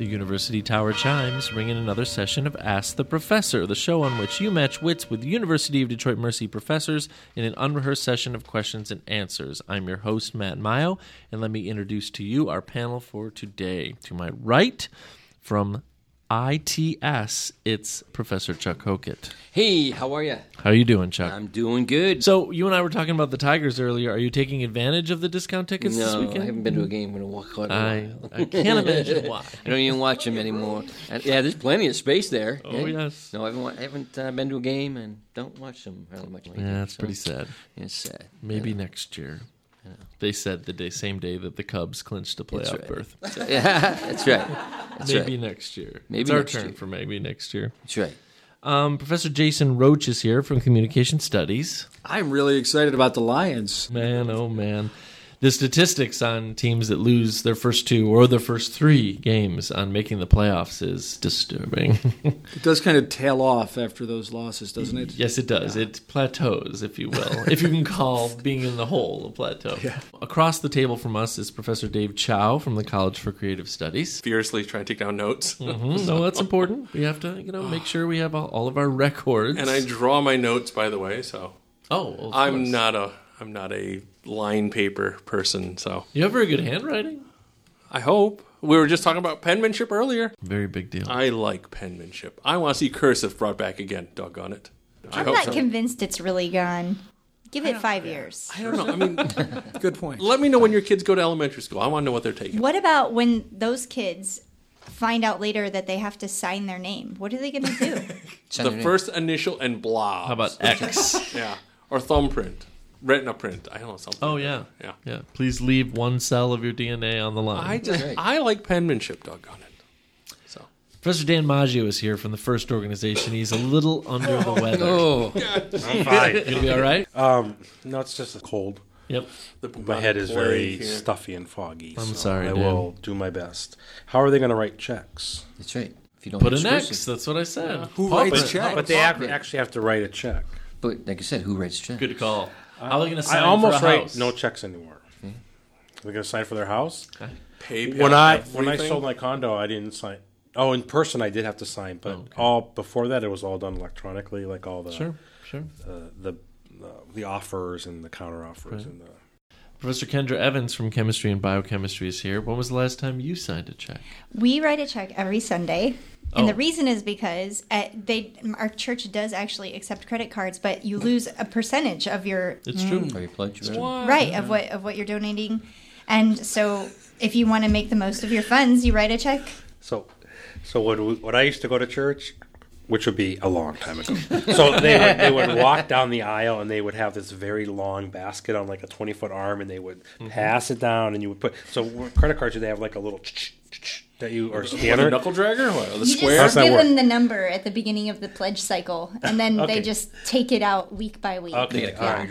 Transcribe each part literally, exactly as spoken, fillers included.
The University Tower chimes ring in another session of Ask the Professor, the show on which you match wits with University of Detroit Mercy professors in an unrehearsed session of questions and answers. I'm your host, Matt Mayo, and let me introduce to you our panel for today. To my right, from I T S, it's Professor Chuck Hokett. Hey, how are you? How are you doing, Chuck? I'm doing good. So, you and I were talking about the Tigers earlier. Are you taking advantage of the discount tickets no, this weekend? I haven't been to a game in a while. Quite a I, while. I can't imagine why. I don't even watch them anymore. And, yeah, there's plenty of space there. Oh, yeah. yes. No, I haven't, wa- I haven't uh, been to a game and don't watch them really much. Yeah, that's so, pretty sad. It's sad. Maybe yeah. next year. They said the day, same day that the Cubs clinched a playoff right. berth. So, yeah, that's right. That's maybe right. next year. Maybe it's our next turn year. for maybe next year. That's right. Um, Professor Jason Roach is here from Communication Studies. I'm really excited about the Lions. Man, oh man. The statistics on teams that lose their first two or their first three games on making the playoffs is disturbing. It does kind of tail off after those losses, doesn't it? Yes, it does. Yeah. It plateaus, if you will, if you can call being in the hole a plateau. Yeah. Across the table from us is Professor Dave Chow from the College for Creative Studies. Furiously trying to take down notes. Mm-hmm. No, that's important. We have to, you know, make sure we have all, all of our records. And I draw my notes, by the way, so oh, well, of I'm course. not a I'm not a line paper person, so You have very good handwriting. I hope. We were just talking about penmanship earlier. Very big deal. I like penmanship. I want to see cursive brought back again. Doggone it. I I'm hope not so. convinced it's really gone. Give it five years. I don't know. I mean, Good point. let me know when your kids go to elementary school. I want to know what they're taking. What about when those kids find out later that they have to sign their name? What are they going to do? Send The it in. first initial and blob. How about X? Yeah. Or thumbprint. Retina print. I don't know something. Oh, yeah. Yeah. Yeah. Please leave one cell of your D N A on the line. I just Right. I like penmanship. Doggone it. So. Professor Dan Maggio is here from the First Organization. He's a little under the weather. Oh, I'm fine. You gonna be all right? Um, no, it's just a cold. Yep. The My head is very here. stuffy and foggy. I'm so sorry, I Dan. will do my best. How are they going to write checks? that's right. If you don't Put use an X. cursive- That's what I said. Who Pop writes it. checks? But they ac- actually have to write a check. But like I said, who writes checks? Good call. How are they going to sign I almost for a write house? no checks anymore. They're going to sign for their house. PayPal, When I everything. when I sold my condo, I didn't sign. Oh, in person, I did have to sign, but okay. all before that, it was all done electronically, like all the Sure, sure. uh, the uh, the offers and the counter offers Right. and the. Professor Kendra Evans from Chemistry and Biochemistry is here. When was the last time you signed a check? We write a check every Sunday. And Oh. the reason is because uh, they, our church does actually accept credit cards, but you lose a percentage of your It's true. Or you pledge your right of what of what you're donating, and so if you want to make the most of your funds, you write a check. So, so when, we, when I used to go to church, which would be a long time ago, so they would, they would walk down the aisle and they would have this very long basket on like a twenty foot arm, and they would pass it down, and you would put. So credit cards, they have like a little that you or What, the scanner. knuckle dragger? What, the You square? just that give work? them the number at the beginning of the pledge cycle, and then Okay. they just take it out week by week. Okay, Yeah. all right.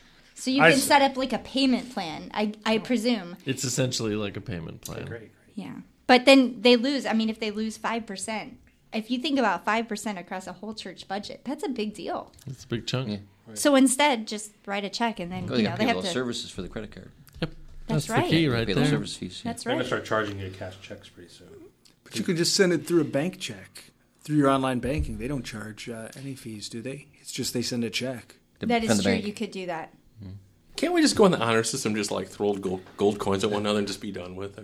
So you I can see. set up like a payment plan, I I presume. It's essentially like a payment plan. Great, great. Yeah. But then they lose. I mean, if they lose five percent, if you think about five percent across a whole church budget, that's a big deal. It's a big chunk. Yeah. So instead, just write a check and then, Oh, you they know, got they to pay have all the to. services for the credit card. Yep. That's the right. key They right pay there. those service fees. yeah. That's They're gonna right. start charging you cash checks pretty soon. But you can just send it through a bank check. Through your online banking. They don't charge uh, any fees, do they? It's just they send a check. That From is the true. bank. You could do that. Can't we just go in the honor system, just like throw gold, gold coins at one another and just be done with? I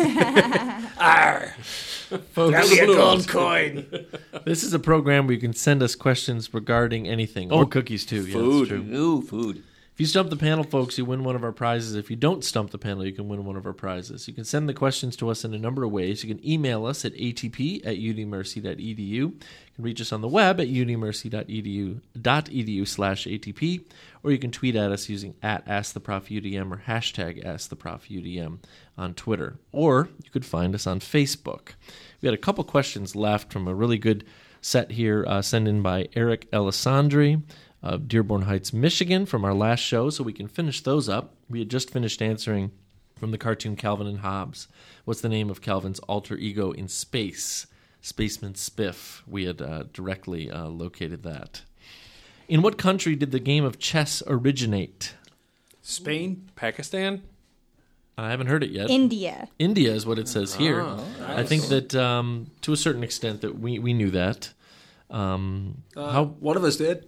mean, Arr! Folks, Be a gold coin. this is a program where you can send us questions regarding anything. Or cookies, too. Yeah, Food. that's true. Ooh, food. If you stump the panel, folks, you win one of our prizes. If you don't stump the panel, you can win one of our prizes. You can send the questions to us in a number of ways. You can email us at atp at unimercy dot edu. You can reach us on the web at unimercy.edu .edu slash atp, or you can tweet at us using at AskTheProfUDM or hashtag AskTheProfUDM on Twitter. Or you could find us on Facebook. We had a couple questions left from a really good set here uh, sent in by Eric Alessandri of Dearborn Heights, Michigan, from our last show, so we can finish those up. We had just finished answering from the cartoon Calvin and Hobbes. What's the name of Calvin's alter ego in space? Spaceman Spiff. We had uh, directly uh, located that. In what country did the game of chess originate? Spain? Pakistan? I haven't heard it yet. India. India is what it says here. Oh, I think that um, to a certain extent that we, we knew that. Um, Uh, how one of us did.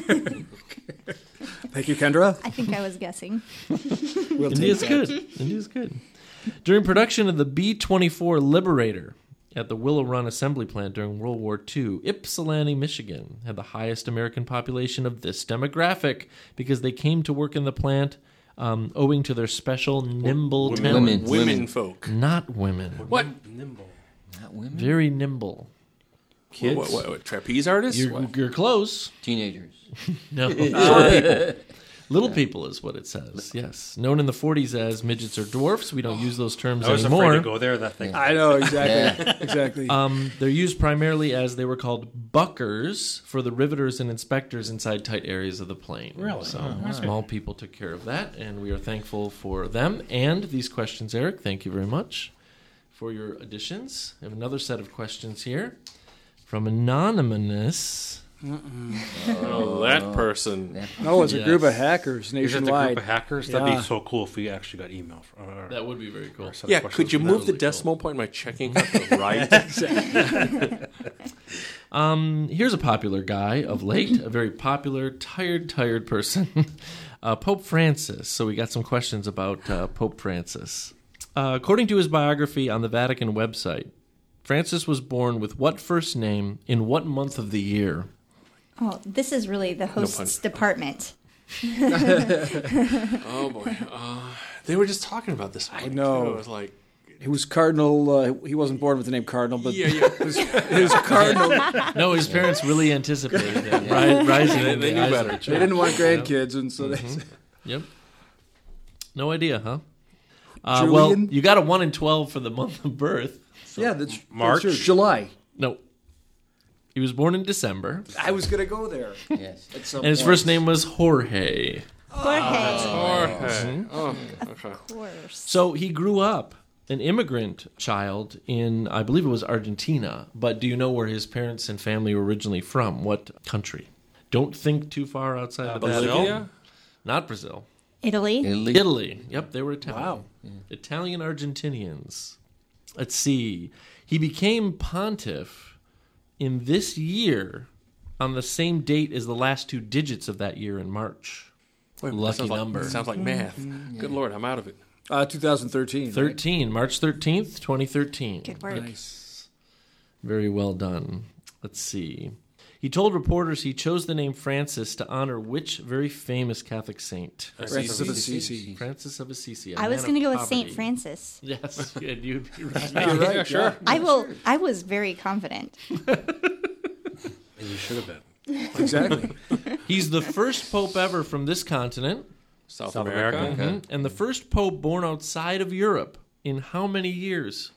Thank you, Kendra. I think I was guessing. We'll India's take that. good. India's good. During production of the B twenty-four Liberator at the Willow Run Assembly Plant during World War Two, Ypsilanti, Michigan had the highest American population of this demographic because they came to work in the plant um, owing to their special nimble Women, talent. Women. women folk. Not women. What? Nimble. Not women. Very nimble. Kids. What, what, what, trapeze artists? You're, What? you're close. Teenagers. No. Short people. Little people is what it says, yes. Known in the forties as midgets or dwarfs. We don't use those terms I was anymore. afraid to go there. That thing. I know, exactly. exactly. Um, they're used primarily as they were called buckers for the riveters and inspectors inside tight areas of the plane. Really? So small people took care of that, and we are thankful for them and these questions, Eric. Thank you very much for your additions. I have another set of questions here from Anonymous. Oh, that person. no, it's a yes. group of hackers Is it the nationwide. group of hackers? That'd Yeah. be so cool if we actually got email. From, uh, That would be very cool. or set of Yeah, questions could you from move that. the really cool. decimal point in my checking account to the right? Um, here's a popular guy of late, a very popular, tired, tired person, uh, Pope Francis. So we got some questions about uh, Pope Francis. Uh, according to his biography on the Vatican website, Francis was born with what first name in what month of the year? Oh, this is really the host's department. Oh, boy. Uh, they were just talking about this. I know. It was like, He was Cardinal. Uh, he wasn't born with the name Cardinal, but yeah, yeah. he was Cardinal. No, his parents really anticipated that. Ri- rising They- in they the knew eyes of better. the They church. didn't want grandkids, and so they. Yep. No idea, huh? Uh, well, Julian? you got a one in twelve for the month of birth. Yeah, that's March? that's true. July. No. He was born in December, I was gonna go there. Yes. At some and his point. first name was Jorge. Jorge. Okay. Oh, okay. Of course. So he grew up an immigrant child in, I believe it was Argentina. But do you know where his parents and family were originally from? What country? Don't think too far outside of that. Bolivia? Not Brazil. Italy. Italy. Italy. Yep, they were Italian. Wow. Italian Argentinians. Let's see. He became pontiff in this year on the same date as the last two digits of that year in March. Wait, that Lucky sounds like- number. that sounds like math. Good Lord, I'm out of it. Uh, twenty thirteen. right? thirteen. March thirteenth, twenty thirteen. Good work. Nice. Very well done. Let's see. He told reporters he chose the name Francis to honor which very famous Catholic saint? Francis of Assisi. Francis of Assisi. a I was man going to of go with Saint poverty. Francis. Yes, and you'd be right. You're right. Yeah, sure. I will. I was very confident. And you should have been. Yeah, exactly. He's the first pope ever from this continent, South, South America. America. mhm, and the first pope born outside of Europe in how many years?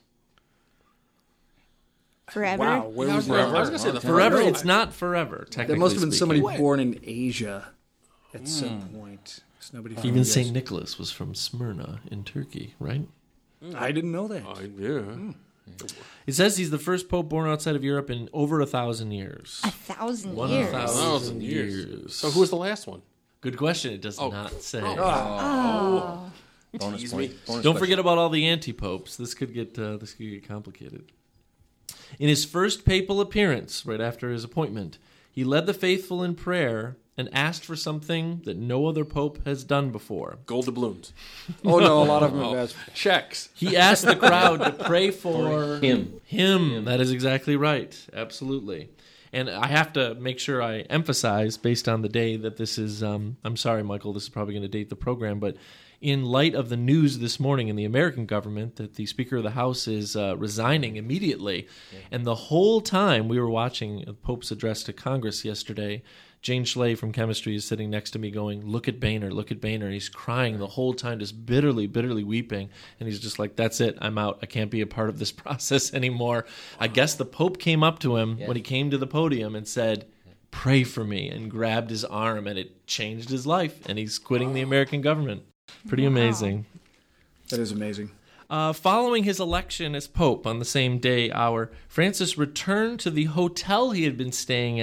Forever. Wow. Where Yeah, I was was, that? I was going to say the Forever? first- It's not forever, technically There must have been speaking. somebody born in Asia at some point. 'Cause nobody found Even yes. Saint Nicholas was from Smyrna in Turkey, right? I didn't know that. Oh, yeah. It says he's the first pope born outside of Europe in over a thousand years. A thousand One years. thousand Thousand years. years. So who was the last one? Good question. It does Oh. not say. Oh. Bonus Tease point. me. Bonus Don't question. forget about all the anti-popes. This could get uh, this could get complicated. In his first papal appearance, right after his appointment, he led the faithful in prayer and asked for something that no other pope has done before. Gold doubloons. Oh no, a lot of them have Oh, asked. checks. He asked the crowd to pray for Him. Him. That is exactly right. Absolutely. And I have to make sure I emphasize, based on the day that this is, um, I'm sorry, Michael, this is probably going to date the program, but in light of the news this morning in the American government that the Speaker of the House is uh, resigning immediately, and the whole time we were watching the Pope's address to Congress yesterday, Jane Schley from chemistry is sitting next to me going, look at Boehner, look at Boehner. And he's crying the whole time, just bitterly, bitterly weeping. And he's just like, that's it. I'm out. I can't be a part of this process anymore. I guess the Pope came up to him Yes. when he came to the podium and said, pray for me, and grabbed his arm, and it changed his life. And he's quitting the American government. Pretty amazing. That is amazing. Uh, following his election as Pope on the same day, hour, Francis returned to the hotel he had been staying at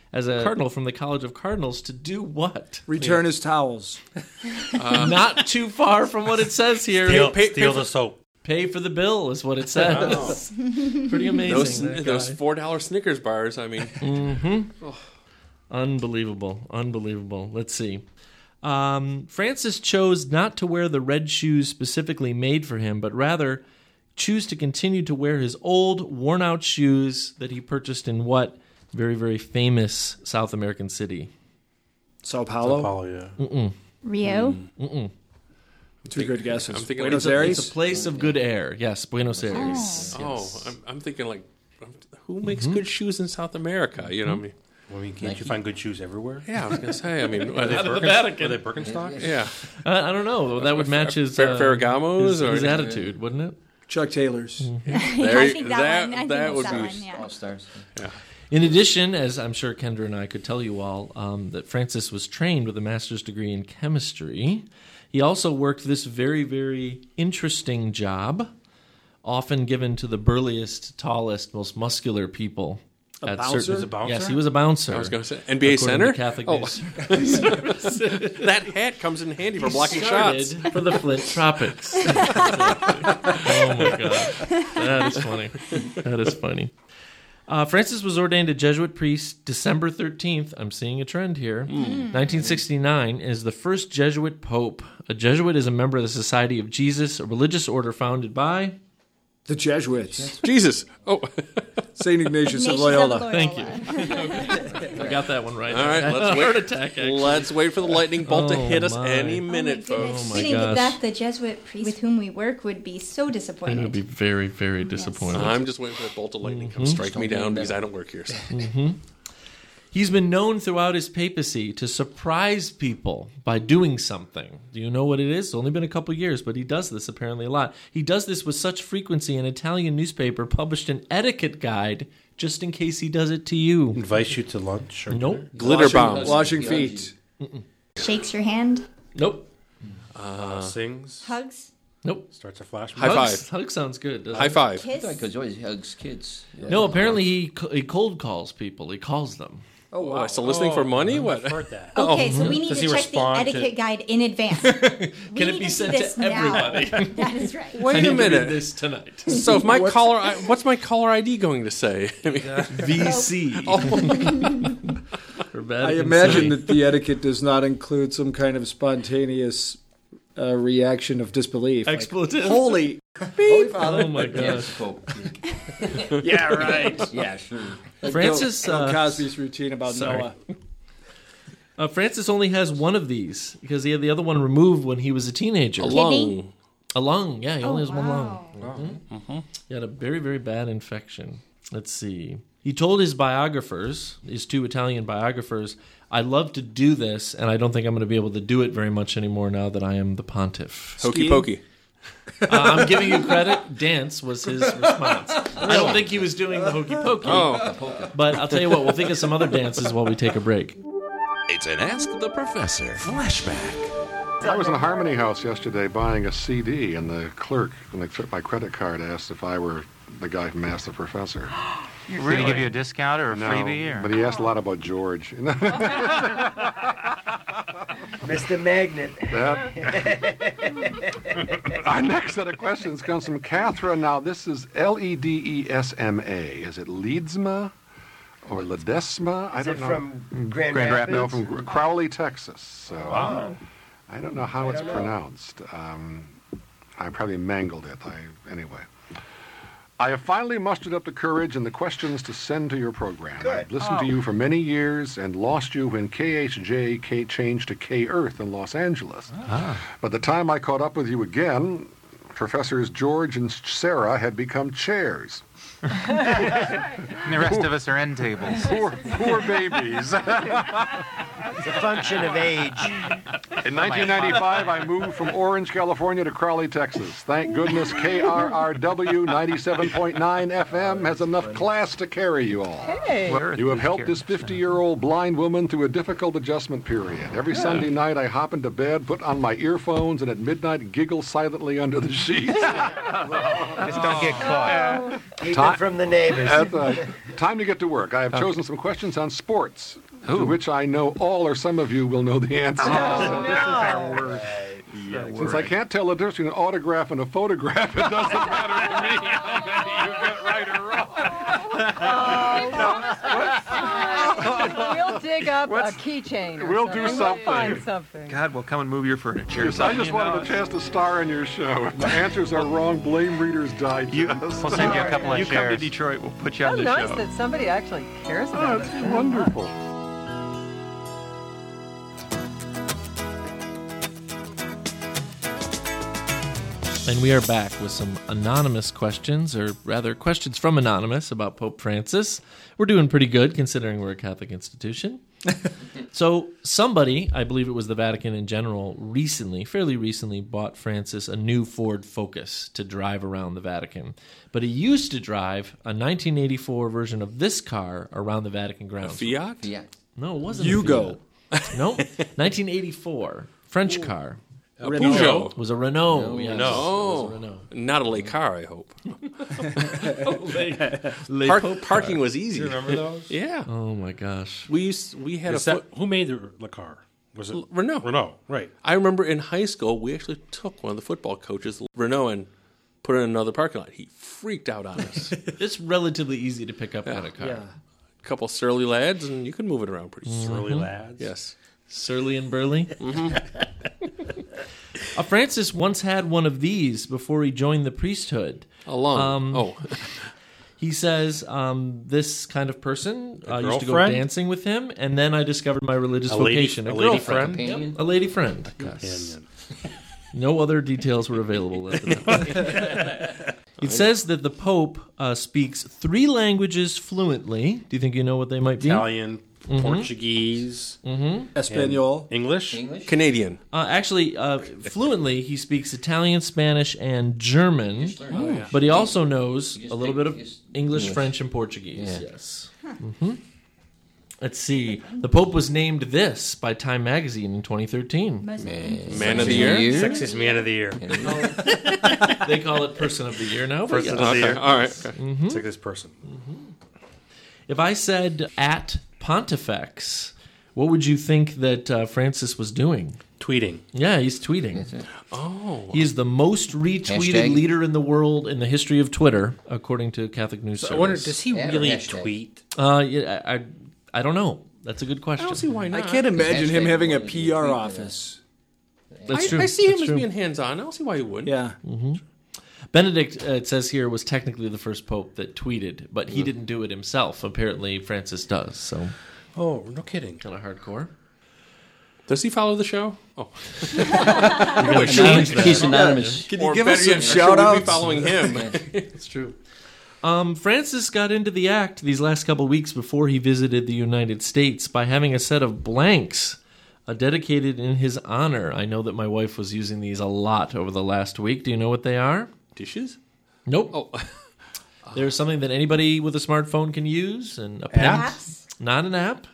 as a cardinal from the College of Cardinals to do what? Return his towels. Not too far from what it says here. Steal, pay- pay steal for- the soap. Pay for the bill is what it says. Pretty amazing. Those, that those guy. four dollar Snickers bars. I mean, Unbelievable. Unbelievable. Let's see. Um, Francis chose not to wear the red shoes specifically made for him, but rather choose to continue to wear his old, worn-out shoes that he purchased in what very, very famous South American city? Sao Paulo. Paulo, yeah. Rio. Two good guesses. I'm thinking Buenos like- Aires. It's a place of good air. Yes, Buenos Aires. oh, Yes. I'm, I'm thinking like, who makes good shoes in South America? You know, what I mean, I mean, can't you find good shoes everywhere? yeah, I was gonna say. I mean, Are they, Out of the Birken- Vatican. are they Birkenstocks? yeah, Uh, I don't know. That would match his, Fer- uh, Ferragamo's his, or his attitude, wouldn't it? Chuck Taylor's. There I you- think that, that- one. I think that it's would that be- one. Yeah. All stars. In addition, as I'm sure Kendra and I could tell you all, um, that Francis was trained with a master's degree in chemistry. He also worked this very, very interesting job, often given to the burliest, tallest, most muscular people. A at bouncer? certain- He was a bouncer? Yes, he was a bouncer. I was gonna say N B A according center. to Catholic Oh, News. that hat comes in handy for blocking Started shots. for the Flint Tropics. Oh my god, that is funny. That is funny. Uh, Francis was ordained a Jesuit priest December thirteenth. I'm seeing a trend here. nineteen sixty-nine is the first Jesuit pope. A Jesuit is a member of the Society of Jesus, a religious order founded by. The Jesuits. Jesus. Oh, Saint Ignatius of Ignatius Loyola. Thank you. I got that one right. all right. Let's Heart wait. attack. Actually. Let's wait for the lightning bolt to Oh, hit us my. any Oh my minute, goodness. folks. my Sitting gosh. with that, the Jesuit priest with whom we work would be so disappointed. I would be very, very disappointed. I'm just waiting for that bolt of lightning to come strike me down because I don't work here. So. He's been known throughout his papacy to surprise people by doing something. Do you know what it is? It's only been a couple years, but he does this apparently a lot. He does this with such frequency, an Italian newspaper published an etiquette guide just in case he does it to you. Invite you to lunch? Or Nope. dinner? Glitter Washing- bombs. Washing feet. Shakes your hand, Nope. Uh, sings? hugs, Nope. Starts a flash. High Hugs, five. Hug sounds good. doesn't High it? five. kiss. Because he always hugs kids. Yeah. No, apparently he, co- he cold calls people. He calls them. Oh, Oh, wow. so listening for money? What? I've heard that. Okay, so we need Does to he check the respond to- etiquette guide in advance. Can We it need be to sent do to this now. everybody? That is right. I Wait need a to read minute. this tonight. So if my caller, I- what's my caller I D going to say? I mean, V C. For bad I and imagine silly. that the etiquette does not include some kind of spontaneous uh, reaction of disbelief. Like, Expletive. Holy, Holy Father. Oh my Yeah, gosh. it's cool. Yeah, right. Yeah, sure. Francis Bill, Bill uh, Cosby's routine about sorry. Noah. uh, Francis only has one of these because he had the other one removed when he was a teenager. a A, lung. lung, yeah, he only has one lung. wow. He had a very, very bad infection. Let's see. He told his biographers, his two Italian biographers, I love to do this, and I don't think I'm going to be able to do it very much anymore now that I am the pontiff. Hokey Skiing? pokey. Uh, I'm giving you credit. Dance was his response. I don't think he was doing the hokey pokey. Oh, But I'll tell you what, we'll think of some other dances while we take a break. It's an Ask the Professor flashback. I was in a Harmony House yesterday buying a C D, and the clerk, when they took my credit card, asked if I were the guy from Ask the Professor. Did he give you a discount or a No, freebie? Or? but he asked a lot about George. Mister Magnet. That. Our next set of questions comes from Catherine. Now, this is L E D E S M A. Is it Leedsma or Ledesma? I Is don't it know. from Grand Grand Rapids? No, from Crowley, Texas. So Wow. I don't know how it's don't know. pronounced. Um, I probably mangled it. I, anyway. I have finally mustered up the courage and the questions to send to your program. Good. I've listened to Oh. you for many years and lost you when K H J K changed to K Earth in Los Angeles. By the time I caught up with you again, Professors George and Sarah had become chairs. And the rest of us are end tables. Poor, poor babies. It's a function of age. In nineteen ninety-five, I moved from Orange, California to Crowley, Texas. Thank goodness K R R W ninety-seven point nine F M has enough class to carry you all. You have helped this fifty-year-old blind woman through a difficult adjustment period. Every Sunday night, I hop into bed, put on my earphones, and at midnight giggle silently under the sheets. Just don't get caught. Keep Ti- it from the neighbors. At the time to get to work. I have chosen some questions on sports, to which I know all or some of you will know the answer. Oh, this is our worst. Since I can't tell the difference between an autograph and a photograph, it doesn't matter to me how many you get right or wrong. We'll dig up What's- a keychain. or We'll do something. something. We'll find something. God, we'll come and move your furniture. Yes, I just wanted a chance to star in your show. If my answers are wrong, blame Reader's Digest. You, we'll send you a couple of You shares. come come to to Detroit, we'll put you How on the nice show. that somebody actually cares Oh, about it's us. wonderful. And we are back with some anonymous questions, or rather questions from Anonymous about Pope Francis. We're doing pretty good considering we're a Catholic institution. So somebody, I believe it was the Vatican in general, recently, fairly recently, bought Francis a new Ford Focus to drive around the Vatican. But he used to drive a nineteen eighty-four version of this car around the Vatican grounds. Fiat? Fiat. No, it wasn't Yugo. a Fiat. No, nineteen eighty-four, French car. A Peugeot. It was a Renault. No, yes. no. It was a Renault. Not a Le Car, I hope. Le Park, Pope parking car. was easy. Do you remember those? Yeah. Oh my gosh. We used, we had Is a that- foot, who made the, the car? Was it Renault. Renault, right. I remember in high school, we actually took one of the football coaches, Renault, and put it in another parking lot. He freaked out on us. It's relatively easy to pick up Yeah. on a car. Yeah. A couple surly lads, and you can move it around pretty Surly easily. lads. Yes. Surly and burly. uh, Francis once had one of these before he joined the priesthood. Along. Um, oh. He says um, this kind of person uh, used to go girlfriend? dancing with him, and then I discovered my religious A lady- vocation. a lady girlfriend. friend? Yep, a lady friend. Yes. Companion. No other details were available at the time. It says that the Pope uh, speaks three languages fluently. Do you think you know what they might be? Italian, Mhm. Portuguese, Espanol. English. English? Canadian. Uh, actually, uh, fluently, he speaks Italian, Spanish, and German. Oh, yeah. But he also knows You just a little take- bit of just English, English. French, and Portuguese. Yeah. Yes. hmm Let's see. The Pope was named this by Time Magazine in twenty thirteen. Man, Man of the year? Sexiest man of the year. They call it Person of the Year now. but Person yes. of the Okay. year. All right. Okay. Mhm. It's like this person. If I said at Pontifex, what would you think that uh, Francis was doing? Tweeting. Yeah, he's tweeting. That's it. Oh. He is the most retweeted Hashtag. leader in the world in the history of Twitter, according to Catholic News So I Service. wonder, does he Ad or really hashtag? tweet? Uh, yeah, I, I, I don't know. That's a good I question. don't see why I not. can't imagine him hashtag having a was P R tweet, uh, office. That's I, true. I see him That's as true. being hands-on. I don't see why he wouldn't. Yeah. Benedict, uh, it says here, was technically the first pope that tweeted, but he didn't do it himself. Apparently, Francis does. So, Oh, no kidding. kind of hardcore. Does he follow the show? Oh. Challenge that. He's anonymous. Can you Or give better us yet, some should we be shout-outs? following him? It's true. Um, Francis got into the act these last couple of weeks before he visited the United States by having a set of blanks uh, dedicated in his honor. I know that my wife was using these a lot over the last week. Do you know what they are? Dishes? Nope. Oh. There's something that anybody with a smartphone can use, and append, Apps? not an app.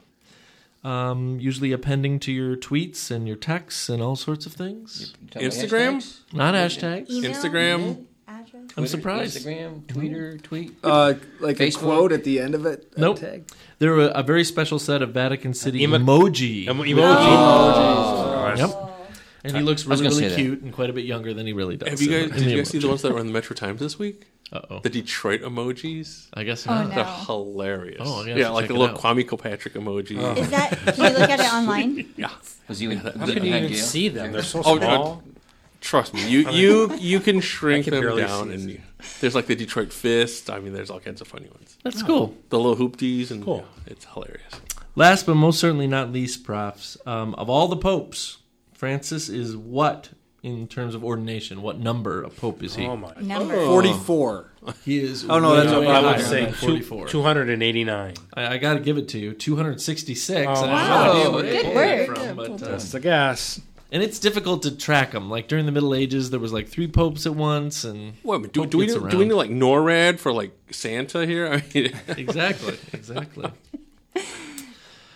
Um, usually appending to your tweets and your texts and all sorts of things. Instagram? Not hashtags. Email? Instagram? Address? I'm surprised. Instagram, Twitter, tweet. Uh, like Facebook? a quote at the end of it. a Nope. Tag. There were a very special set of Vatican City Emo- emoji. Emo- emoji. Yep. And he looks I was really, gonna really say that. cute and quite a bit younger than he really does. Have you in- guys? in Did the you guys see the emoji. ones that were in the Metro Times this week? Uh-oh. The Detroit emojis. I guess Oh, not. no. They're hilarious. Oh, I gotta yeah, like check the it little out. Kwame Kilpatrick emoji. Is that? Can you look at it online? Yeah. Was he, was How he can you behind even jail? see them? They're so Oh, small. Trust me, you you you can shrink I can them barely down, see and it. you, there's like the Detroit fist. I mean, there's all kinds of funny ones. That's cool. The little hoopties, and Cool. yeah, it's hilarious. Last but most certainly not least, profs, um, of all the popes, Francis is what in terms of ordination? What number of pope is he? Oh, my. Number. forty-four. He is. Oh, no, way, that's way what I higher would than say forty-four. two hundred eighty-nine. I, I got to give it to you. two hundred sixty-six. Oh, I wow. don't know where Good you get work. it from, but, uh, That's the guess. and it's difficult to track them. Like during the Middle Ages, there was like three popes at once, and What do, Pope do we gets need, do we around. need like NORAD for like Santa here? I mean, exactly, exactly.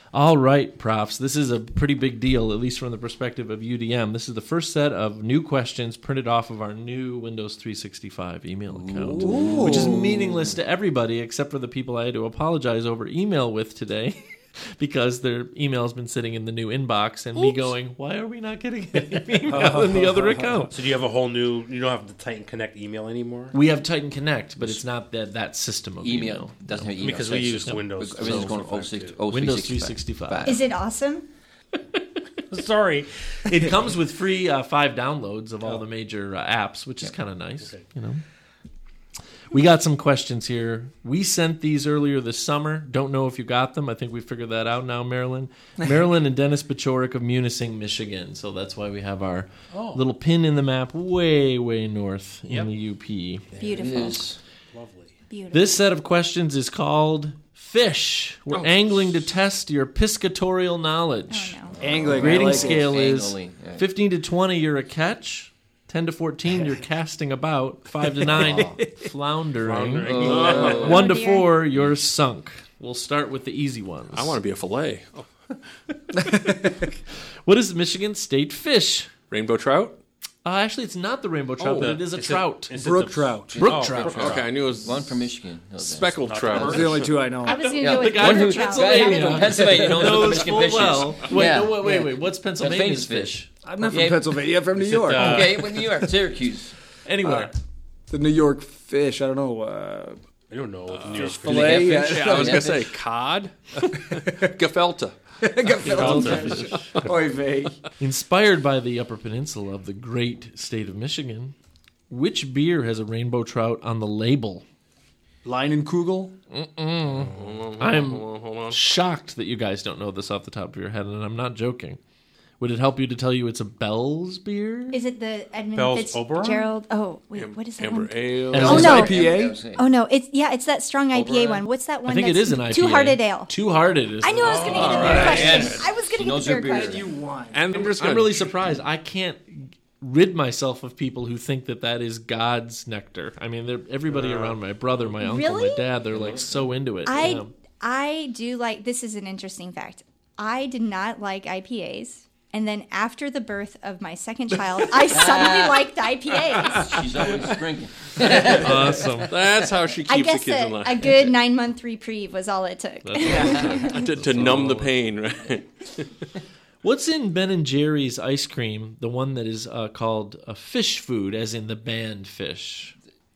All right, profs. This is a pretty big deal, at least from the perspective of U D M. This is the first set of new questions printed off of our new Windows three sixty-five email account, Ooh. which is meaningless to everybody except for the people I had to apologize over email with today because their email's been sitting in the new inbox and me going, why are we not getting any email in the other account? So do you have a whole new? You don't have the Titan Connect email anymore. We have Titan Connect, but it's not that that system of email. Email doesn't have email. Because we use Windows. Everything's so going for oh six, fact, oh, Windows three sixty-five. Is it awesome? Sorry. It comes with free uh, five downloads of all the major uh, apps, which is kind of nice. Okay. You know, we got some questions here. We sent these earlier this summer. Don't know if you got them. I think we figured that out now, Marilyn. Marilyn and Dennis Pachorik of Munising, Michigan. So that's why we have our Oh. little pin in the map way, way north Yep. in the U P. Beautiful. It is. Lovely. Beautiful. This set of questions is called Fish. We're Oh. angling to test your piscatorial knowledge. Oh, no. Angling. Grading I like it. scale is Angling, yeah. fifteen to twenty, you're a catch. ten to fourteen, you're casting about. five to nine, floundering. Floundering. Oh. one to Oh, dear. four, you're sunk. We'll start with the easy ones. I want to be a fillet. Oh. What is Michigan's state fish? Rainbow trout? Uh, actually, it's not the rainbow trout, Oh, but the- it is a is it- trout. is it Brook the- trout. Brook Oh, trout. brook trout. Okay, I knew it was One from Michigan. knows that. speckled trout. Those are the only two I know. I was going to Yeah, go the with guy Brook from trout. Pennsylvania. Guy from Pennsylvania knows the Knows Michigan full fishes. well. Wait, Yeah. no, wait, wait, Yeah. wait. What's Pennsylvania's fish? I'm not from Yeah. Pennsylvania. I'm from New Is it, York. uh, Okay, with New York, Syracuse. Anyway, Uh, the New York fish. I don't know. Uh, I don't know. what the New York fish fish- fillet. Do they Yeah, have fish? Yeah, I was Yeah, going to say fish. cod. Gefelta. Gefilte fish. Oy vey. inspired by the Upper Peninsula of the great state of Michigan, which beer has a rainbow trout on the label? Leinenkugel. I'm Hold on, hold on. shocked that you guys don't know this off the top of your head, and I'm not joking. Would it help you to tell you it's a Bell's beer? Is it the Edmund Bell's Oberon? Fitzgerald? Oh, wait, what is that Amber one? ale. And Oh, it's no. I P A. Oh, no. It's Yeah, it's that strong I P A Oberon? one. What's that one? I think it that's is an I P A. Two-Hearted Ale. Two-Hearted is. I knew I was going to get a beer question. Yes. I was going to get Knows the beer her beer. question. You won. And I'm just I'm gonna, really surprised. I can't rid myself of people who think that that is God's nectar. I mean, they're, everybody around my brother, my uncle, Really? my dad, they're like so into it. I yeah. I do like, this is an interesting fact. I did not like I P As. And then after the birth of my second child, I suddenly liked I P As. She's always drinking. Awesome. That's how she keeps I the guess kids a, in line. a good nine month reprieve was all it took. to to numb the pain, right? What's in Ben and Jerry's ice cream? The one that is uh, called a fish food, as in the band Fish.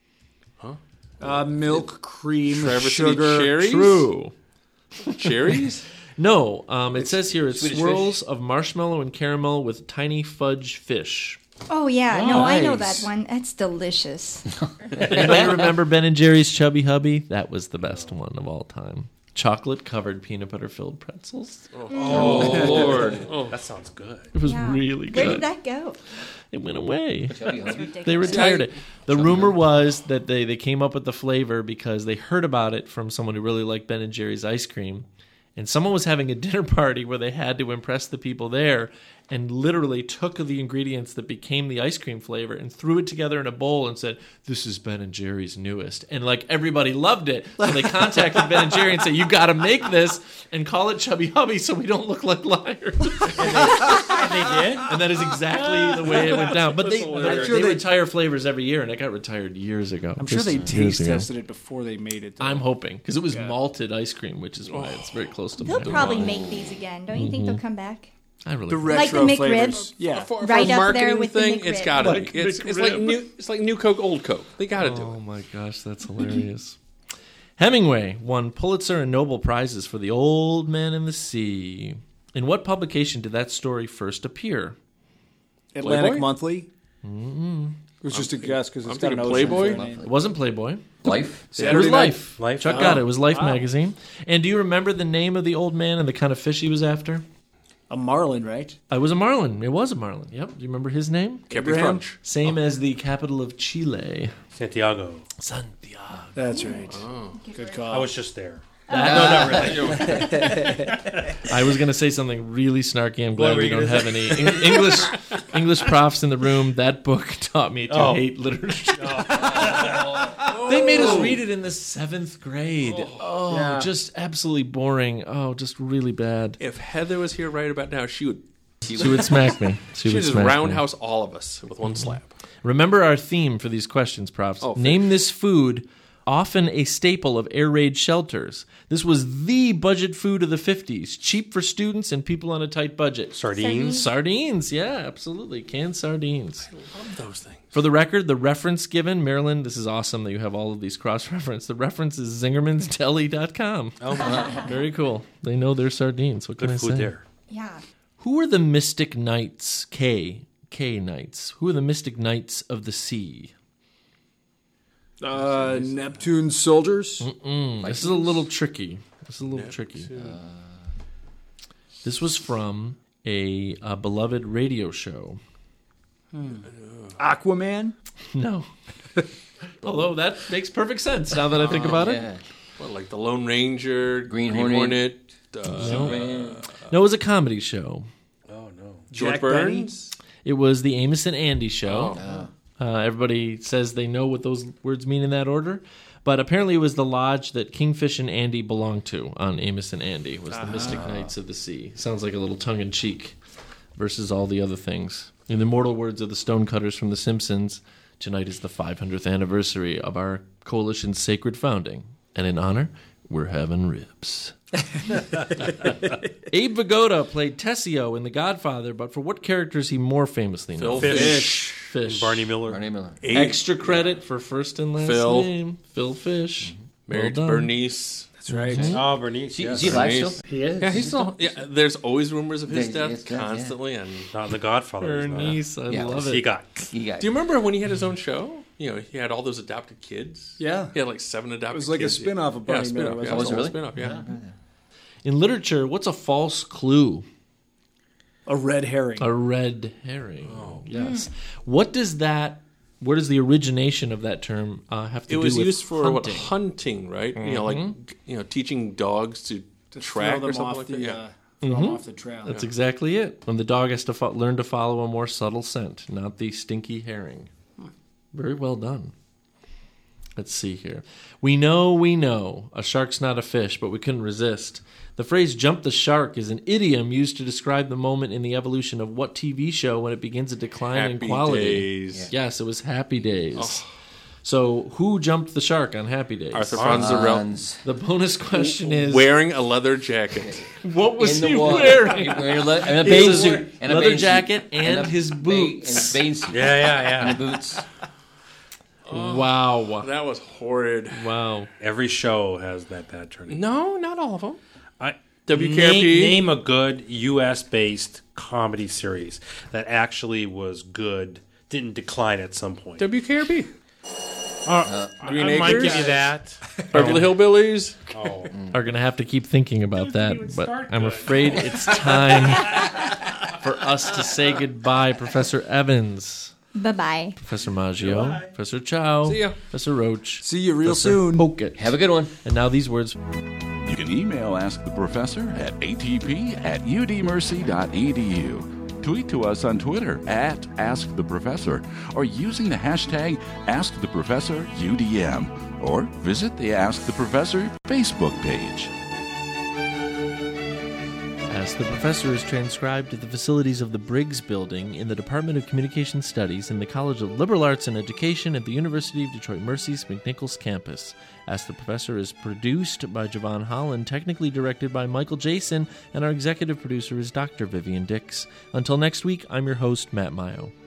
Uh, milk, cream, Traverse City sugar. cherries? True. Cherries? No, um, it says here it's Swedish swirls of marshmallow and caramel with tiny fudge fish. Oh, yeah. No, I know that Nice. one. That's delicious. Anybody remember Ben and Jerry's Chubby Hubby? That was the best one of all time. Chocolate covered peanut butter filled pretzels. Oh, Lord. Oh. That sounds good. It was Yeah. really good. Where did that go? It went away. Ridiculous. They retired it. The rumor was that they, they came up with the flavor because they heard about it from someone who really liked Ben and Jerry's ice cream. And someone was having a dinner party where they had to impress the people there and literally took the ingredients that became the ice cream flavor and threw it together in a bowl and said, "This is Ben and Jerry's newest." And like everybody loved it. So they contacted Ben and Jerry and said, "You got to make this and call it Chubby Hubby so we don't look like liars." And they did. And that is exactly the way it went down. But they, I'm they, sure they they- retire flavors every year, and it got retired years ago. I'm sure Just they years taste ago. tested it before they made it. though. I'm hoping because it was Yeah. malted ice cream, which is why it's very close to They'll my probably make these again. Don't you think they'll come back? I really the think- Like the retro McRib? flavors. Yeah. For, for Right a up marketing there with the thing, it's McRib. got to Like be. It's, it's like McRib. new. It's like new Coke, old Coke. They got to do Oh it. my gosh, that's hilarious. Hemingway won Pulitzer and Nobel Prizes for The Old Man and the Sea. In what publication did that story first appear? Atlantic Playboy? Monthly. Mm-hmm. It was just a guess because it's I'm got an thinking ocean Playboy. for a name. It wasn't Playboy. Life. It was Saturday Night- Life. Life? Chuck Oh. got it. It was Life Wow. magazine. And do you remember the name of the old man and the kind of fish he was after? A marlin, right? It was a marlin. It was a marlin. Yep. Do you remember his name? Capri Abraham? Crunch. Same as the capital of Chile. Santiago. Santiago. That's right. Good call. I was just there. no, not really. I was going to say something really snarky. I'm glad What were we you don't gonna have any Eng- English English profs in the room. That book taught me to Oh. hate literature. They made us read it in the seventh grade. Oh, Yeah. just absolutely boring. Oh, just really bad. If Heather was here right about now, she would. She would smack me. She She'd would just smack me. roundhouse all of us with one slap. Remember our theme for these questions, Profs. Oh, Name this food, often a staple of air raid shelters. This was the budget food of the fifties. Cheap for students and people on a tight budget. Sardines. Sardines, yeah, absolutely. Canned sardines. I love those things. For the record, the reference given, Marilyn, this is awesome that you have all of these cross-reference. The reference is zingermans deli dot com. Oh, my. Very cool. They know their sardines. What can Good I food say? there. Yeah. Who are the Mystic Knights, K, K Knights? Who are the Mystic Knights of the Sea? Uh, Neptune's soldiers. Mm, this is a little tricky. This is a little tricky. Uh, this was from a, a beloved radio show. Hmm. Aquaman. No. Although that makes perfect sense now that I think about yeah. it. What, like the Lone Ranger, Green Green Hornet. Hornet, uh, No. No, it was a comedy show. Oh, no. George Jack Burns. It was the Amos and Andy show. Oh. Uh, everybody says they know what those words mean in that order. But apparently it was the lodge that Kingfish and Andy belonged to on Amos and Andy. Was the Mystic Knights of the Sea. Sounds like a little tongue-in-cheek versus all the other things. In the immortal words of the Stonecutters from The Simpsons, tonight is the five hundredth anniversary of our coalition's sacred founding. And in honor, we're having ribs. Abe Vigoda played Tessio in The Godfather, but for what character is he more famously known? Phil Fish. Fish. Barney Miller. Barney Miller. Eight. Extra credit for first and last Phil. name. Phil Fish. Married Well to done. Bernice. That's right. Oh, Bernice. Is he, yes. is he alive Bernice. still? He is. Yeah, he's still. Yeah, there's always rumors of his There's- death it's death, yeah. constantly. And Not in The Godfather. he's not. Bernice, I Yeah, love He it. got. He got do you remember when he had his own show? You know, he had all those adopted kids. Yeah. He had like seven adopted. It was like a kids. spin-off of Yeah, Barney spin-off. Miller, Yeah, wasn't it was it? a spin-off. Yeah. In literature, what's a false clue? A red herring. A red herring. Oh, yes. What does that? Where does the origination of that term uh, have to It do was with used for hunting? what hunting, right? You know, like you know, teaching dogs to, To track throw or them something off like the, that. Yeah. uh, throw them off the trail. That's exactly it. When the dog has to fo- learn to follow a more subtle scent, not the stinky herring. Very well done. Let's see here. We know, we know, a shark's not a fish, but we couldn't resist. The phrase jump the shark is an idiom used to describe the moment in the evolution of what T V show when it begins to decline in Happy quality. Days. Yes, it was Happy Days. So who jumped the shark on Happy Days? Arthur Franzarelli Hans. The bonus question is, wearing a leather jacket. what was In the he water. wearing? Wearing a le- and a He bathing was suit. wearing And a leather bathing suit. jacket and a his ba- boots. And a bathing suit. Yeah, yeah, yeah. And the boots. Wow. That was horrid. Wow. Every show has that bad turning. No, not all of them. I, W K R P? Name, name a good U S based comedy series that actually was good, didn't decline at some point. W K R P. Uh, Green I might Acres? give you that. Beverly Hillbillies. Oh. Are going to have to keep thinking about Didn't that, even but start I'm good. afraid it's time for us to say goodbye. Professor Evans, Bye-bye. Professor Maggio, Professor Chow, See ya. Professor Roach. See you real Professor soon. Pokett. Have a good one. And now these words. You can email Ask the Professor at atp at udmercy.edu. Tweet to us on Twitter at Ask the Professor or using the hashtag AskTheProfessorUDM or visit the Ask the Professor Facebook page. Ask the Professor is transcribed at the facilities of the Briggs Building in the Department of Communication Studies in the College of Liberal Arts and Education at the University of Detroit Mercy's McNichols campus. Ask the Professor is produced by Javon Holland, technically directed by Michael Jason, and our executive producer is Doctor Vivian Dix. Until next week, I'm your host, Matt Mayo.